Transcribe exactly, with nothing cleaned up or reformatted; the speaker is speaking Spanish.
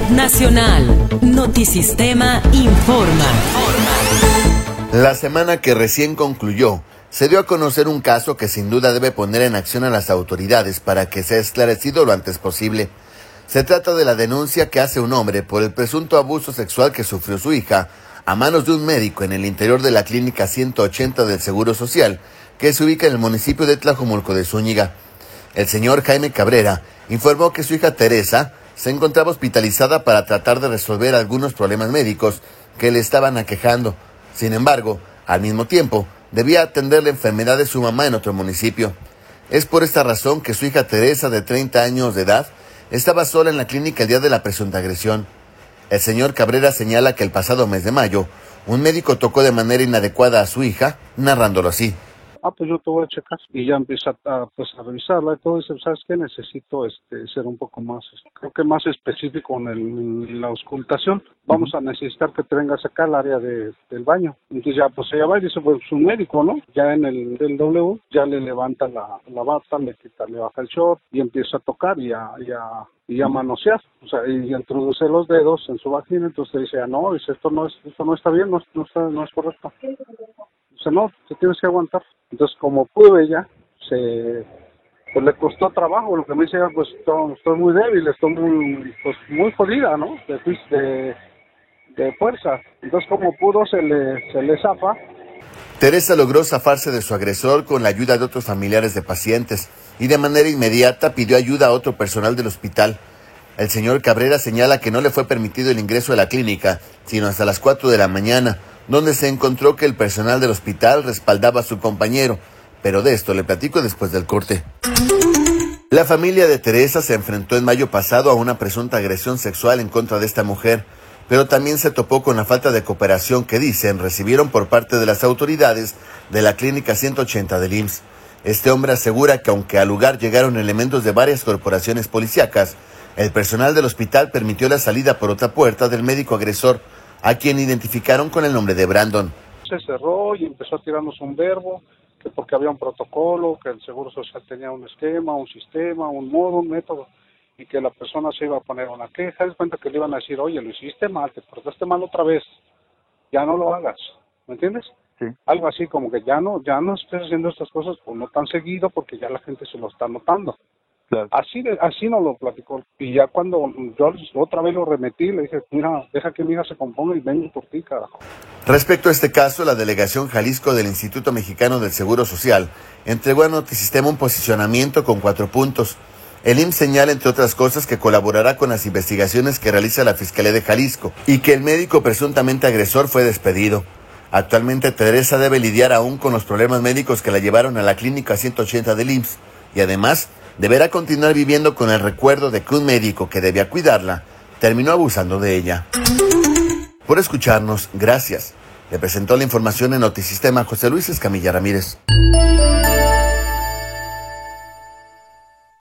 Nacional. Notisistema informa. La semana que recién concluyó, se dio a conocer un caso que sin duda debe poner en acción a las autoridades para que sea esclarecido lo antes posible. Se trata de la denuncia que hace un hombre por el presunto abuso sexual que sufrió su hija a manos de un médico en el interior de la clínica ciento ochenta del Seguro Social, que se ubica en el municipio de Tlajomulco de Zúñiga. El señor Jaime Cabrera informó que su hija Teresa se encontraba hospitalizada para tratar de resolver algunos problemas médicos que le estaban aquejando. Sin embargo, al mismo tiempo, debía atender la enfermedad de su mamá en otro municipio. Es por esta razón que su hija Teresa, de treinta años de edad, estaba sola en la clínica el día de la presunta agresión. El señor Cabrera señala que el pasado mes de mayo, un médico tocó de manera inadecuada a su hija, narrándolo así. Ah, pues yo te voy a checar. Y ya empieza a, pues, a revisarla y todo eso. ¿Sabes qué? Necesito este, ser un poco más, creo que más específico en, el, en la auscultación. Vamos a necesitar que te vengas acá al área de, del baño. Entonces ya, pues ella va y dice, pues un médico, ¿no? Ya en el del W, ya le levanta la, la bata, le quita, le baja el short y empieza a tocar y a, y a, y a manosear. O sea, y introduce los dedos en su vagina. Entonces dice, ah, no, dice, esto no es, esto no está bien, no, no, está, no es correcto. O sea, no, te tienes que aguantar. Entonces, como pude ya, se, pues le costó trabajo. Lo que me dice, pues estoy, estoy muy débil, estoy muy, pues, muy jodida, ¿no? De, de, de fuerza. Entonces, como pudo, se le, se le zafa. Teresa logró zafarse de su agresor con la ayuda de otros familiares de pacientes y de manera inmediata pidió ayuda a otro personal del hospital. El señor Cabrera señala que no le fue permitido el ingreso a la clínica, sino hasta las cuatro de la mañana, donde se encontró que el personal del hospital respaldaba a su compañero, pero de esto le platico después del corte. La familia de Teresa se enfrentó en mayo pasado a una presunta agresión sexual en contra de esta mujer, pero también se topó con la falta de cooperación que dicen recibieron por parte de las autoridades de la clínica ciento ochenta del I M S S. Este hombre asegura que aunque al lugar llegaron elementos de varias corporaciones policíacas, el personal del hospital permitió la salida por otra puerta del médico agresor, a quien identificaron con el nombre de Brandon. Se cerró y empezó a tirarnos un verbo, que porque había un protocolo, que el Seguro Social tenía un esquema, un sistema, un modo, un método, y que la persona se iba a poner una queja. Es cuenta que le iban a decir, oye, lo hiciste mal, te portaste mal otra vez, ya no lo hagas, ¿me entiendes? Sí. Algo así como que ya no, ya no estés haciendo estas cosas, pues no tan seguido, porque ya la gente se lo está notando. Claro. Así de, así nos lo platicó. Y ya cuando yo otra vez lo remetí, le dije, mira, deja que mi hija se componga y vengo por ti, carajo. Respecto a este caso, la Delegación Jalisco del Instituto Mexicano del Seguro Social entregó a Notisistema un posicionamiento con cuatro puntos. El I M S S señala, entre otras cosas, que colaborará con las investigaciones que realiza la Fiscalía de Jalisco y que el médico presuntamente agresor fue despedido. Actualmente Teresa debe lidiar aún con los problemas médicos que la llevaron a la clínica ciento ochenta del I M S S y además deberá continuar viviendo con el recuerdo de que un médico que debía cuidarla terminó abusando de ella. Por escucharnos, gracias. Le presentó la información en Notisistema José Luis Escamilla Ramírez.